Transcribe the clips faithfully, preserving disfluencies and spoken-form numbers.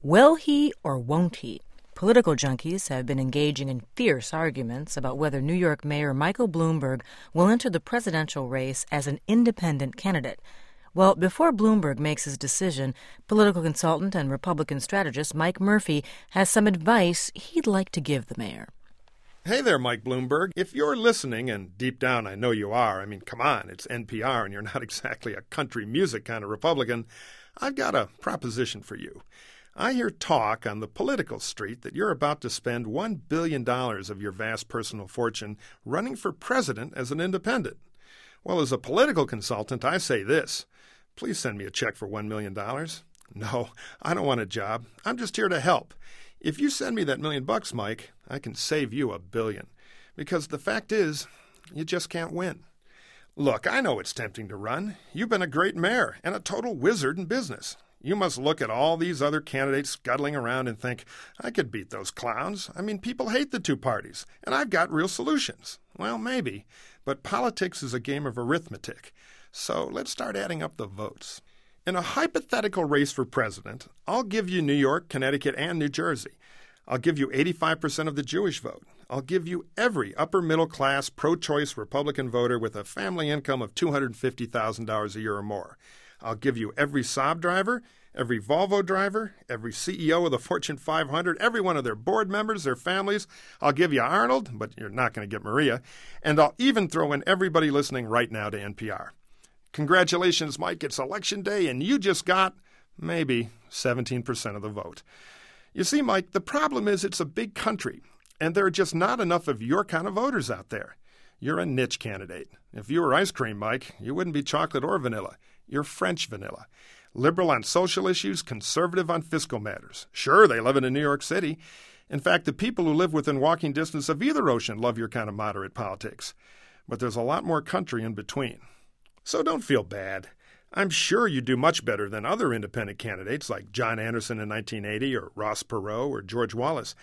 Will he or won't he? Political junkies have been engaging in fierce arguments about whether New York Mayor Michael Bloomberg will enter the presidential race as an independent candidate. Well, before Bloomberg makes his decision, political consultant and Republican strategist Mike Murphy has some advice he'd like to give the mayor. Hey there, Mike Bloomberg. If you're listening, and deep down I know you are, I mean, come on, it's N P R and you're not exactly a country music kind of Republican, I've got a proposition for you. I hear talk on the political street that you're about to spend one billion dollars of your vast personal fortune running for president as an independent. Well, as a political consultant, I say this. Please send me a check for one million dollars. No, I don't want a job. I'm just here to help. If you send me that million bucks, Mike, I can save you a billion. Because the fact is, you just can't win. Look, I know it's tempting to run. You've been a great mayor and a total wizard in business. You must look at all these other candidates scuttling around and think, I could beat those clowns. I mean, people hate the two parties, and I've got real solutions. Well, maybe, but politics is a game of arithmetic. So let's start adding up the votes. In a hypothetical race for president, I'll give you New York, Connecticut, and New Jersey. I'll give you eighty-five percent of the Jewish vote. I'll give you every upper-middle-class, pro-choice Republican voter with a family income of two hundred fifty thousand dollars a year or more. I'll give you every Saab driver, every Volvo driver, every C E O of the Fortune five hundred, every one of their board members, their families. I'll give you Arnold, but you're not going to get Maria. And I'll even throw in everybody listening right now to N P R. Congratulations, Mike. It's Election Day, and you just got, maybe, seventeen percent of the vote. You see, Mike, the problem is it's a big country, and there are just not enough of your kind of voters out there. You're a niche candidate. If you were ice cream, Mike, you wouldn't be chocolate or vanilla. You're French vanilla. Liberal on social issues, conservative on fiscal matters. Sure, they live in New York City. In fact, the people who live within walking distance of either ocean love your kind of moderate politics. But there's a lot more country in between. So don't feel bad. I'm sure you do much better than other independent candidates like John Anderson in nineteen eighty or Ross Perot or George Wallace.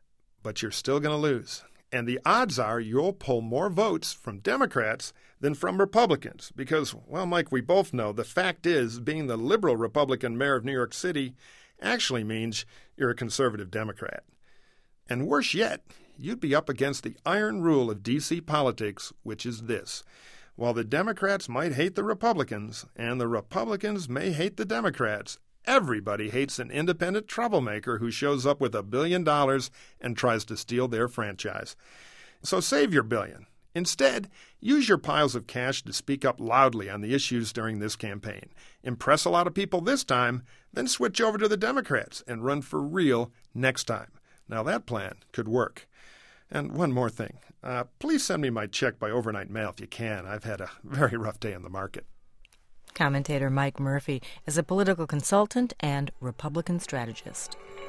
But you're still going to lose. And the odds are you'll pull more votes from Democrats than from Republicans because, well, Mike, we both know the fact is being the liberal Republican mayor of New York City actually means you're a conservative Democrat. And worse yet, you'd be up against the iron rule of D C politics, which is this. While the Democrats might hate the Republicans and the Republicans may hate the Democrats, everybody hates an independent troublemaker who shows up with a billion dollars and tries to steal their franchise. So save your billion. Instead, use your piles of cash to speak up loudly on the issues during this campaign. Impress a lot of people this time, then switch over to the Democrats and run for real next time. Now that plan could work. And one more thing. Uh, please send me my check by overnight mail if you can. I've had a very rough day in the market. Commentator Mike Murphy is a political consultant and Republican strategist.